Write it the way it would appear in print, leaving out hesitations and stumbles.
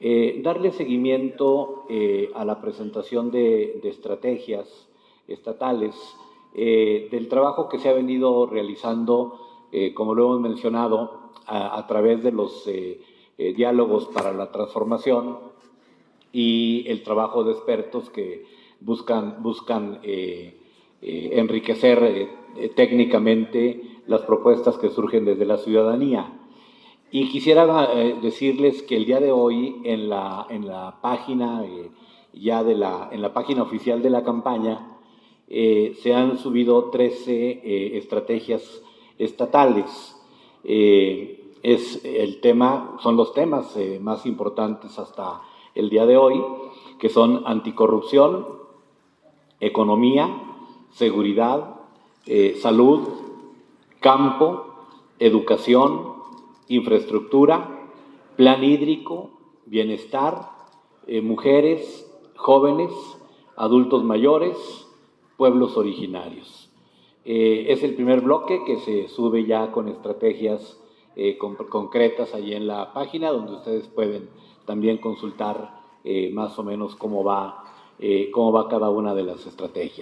Darle seguimiento a la presentación de estrategias estatales, del trabajo que se ha venido realizando, como lo hemos mencionado, a través de los diálogos para la transformación y el trabajo de expertos que buscan enriquecer técnicamente las propuestas que surgen desde la ciudadanía. Y quisiera decirles que el día de hoy en la página en la página oficial de la campaña se han subido 13 estrategias estatales. Son los temas más importantes hasta el día de hoy, que son anticorrupción, economía, seguridad, salud, campo, educación, infraestructura, plan hídrico, bienestar, mujeres, jóvenes, adultos mayores, pueblos originarios. Es el primer bloque que se sube ya con estrategias concretas allí en la página, donde ustedes pueden también consultar más o menos cómo va cada una de las estrategias.